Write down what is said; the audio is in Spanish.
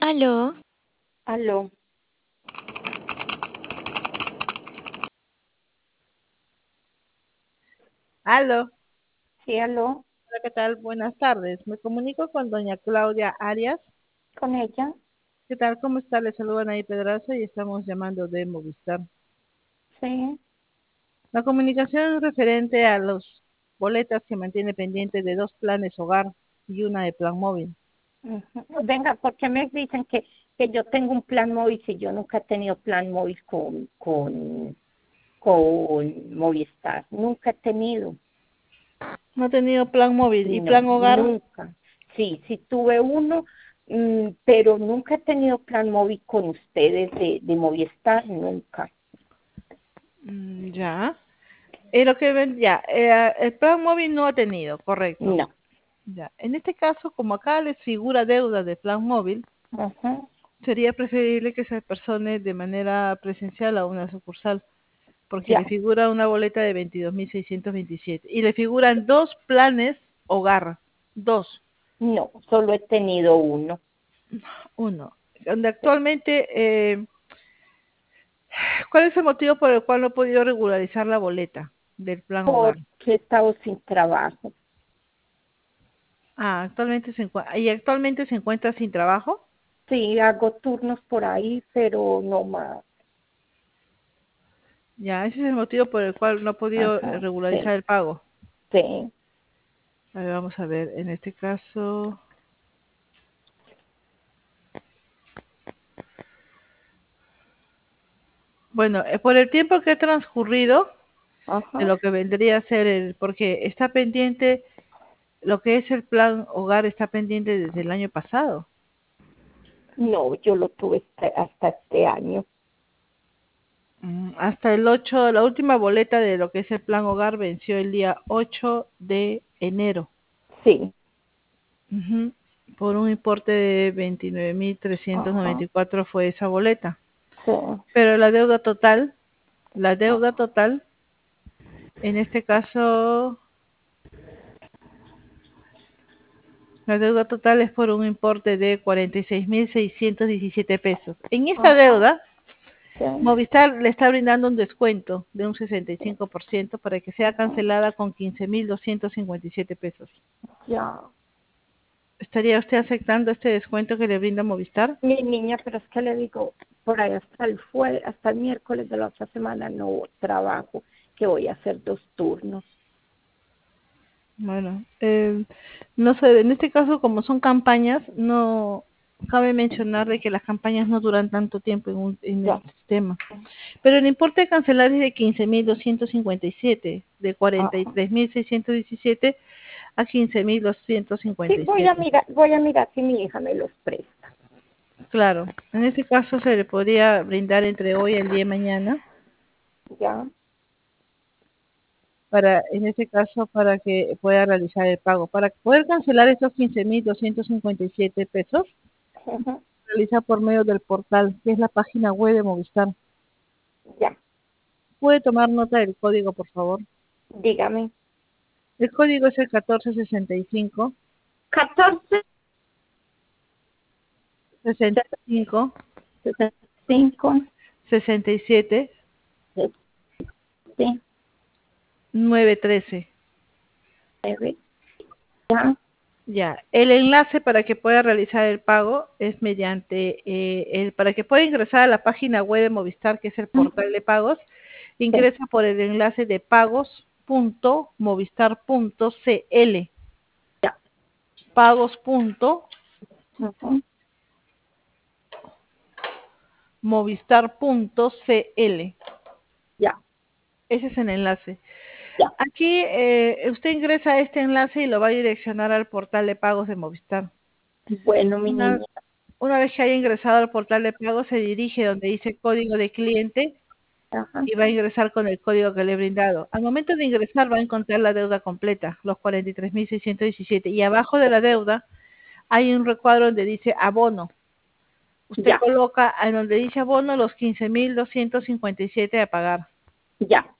Aló, Aló, Aló, sí, aló, hola, ¿qué tal? Buenas tardes. Me comunico con doña Claudia Arias. con ella, ¿Qué tal? ¿Cómo está? Le saludan ahí Pedraza y estamos llamando de Movistar. sí. La comunicación es referente a los boletas que mantiene pendiente de dos planes hogar y una de plan móvil. Ujú. Venga, ¿por qué me dicen que yo tengo un plan móvil si yo nunca he tenido plan móvil con Movistar? Nunca he tenido, No ha tenido plan móvil y no, plan hogar. nunca. Sí, sí tuve uno, pero nunca he tenido plan móvil con ustedes de Movistar, nunca. Ya. Lo que ven, ya, el plan móvil no ha tenido, correcto. No. Ya. En este caso, como acá les figura deuda de plan móvil, Ajá. sería preferible que se persone de manera presencial a una sucursal, porque le Ya, figura una boleta de 22.627 y le figuran dos planes hogar, dos, no, solo he tenido uno. uno, donde actualmente, ¿cuál es el motivo por el cual no he podido regularizar la boleta del plan hogar? Porque he estado sin trabajo. Actualmente se encuentra sin trabajo. Sí, hago turnos por ahí, pero no más. Ya, ese es el motivo por el cual no he podido Ajá, regularizar sí, el pago. sí. A ver, vamos a ver, en este caso, bueno, por el tiempo que ha transcurrido, de Ajá. lo que vendría a ser porque está pendiente, lo que es el plan hogar está pendiente desde el año pasado. No, yo lo tuve hasta este año. Hasta el 8, la última boleta de lo que es el plan hogar venció el día 8 de enero. Sí. Ujú. Por un importe de veintinueve mil trescientos noventa Ajá. y cuatro fue esa boleta. Sí. Pero la deuda total, en este caso, la deuda total es por un importe de 46.617 pesos. En esta Ajá. deuda, Sí. Movistar le está brindando un descuento de un 65% para que sea Ajá. cancelada con 15.257 pesos. Ya. ¿Estaría usted aceptando este descuento que le brinda Movistar? Mi niña, pero es que le digo, por ahí hasta el miércoles de la otra semana no trabajo, que voy a hacer 2 turnos. Bueno, no sé, en este caso como son campañas, no cabe mencionar de que las campañas no duran tanto tiempo en el Ya. sistema. Pero el importe a cancelar es de 15.257, de Ajá. 43.617 a Sí, voy a 15.257. mirar, voy a mirar si mi hija me los presta. Claro, en este caso se le podría brindar entre hoy y el día de mañana, Ya. en este caso, para que pueda realizar el pago. Para poder cancelar estos 15.257 pesos, Ajá. realiza por medio del portal, que es la página web de Movistar. Ya. ¿Puede tomar nota del código, por favor? Dígame. El código es el 1465 14, 65 5, 67 7, 913. 9, ya. Ya, el enlace para que pueda realizar el pago es mediante, para que pueda ingresar a la página web de Movistar, que es el portal de pagos, Sí, ingresa por el enlace de pagos.movistar.cl, ya. Ujú. pagos.movistar.cl. Ya, Ese es el enlace. ya. Aquí usted ingresa a este enlace y lo va a direccionar al portal de pagos de Movistar. Bueno, mi Una, niña. una vez que haya ingresado al portal de pagos, se dirige donde dice código de cliente Ajá. y va a ingresar con el código que le he brindado. Al momento de ingresar va a encontrar la deuda completa, los 43.617. Y abajo de la deuda hay un recuadro donde dice abono. Usted Ya, coloca en donde dice abono los 15.257 a pagar. ya.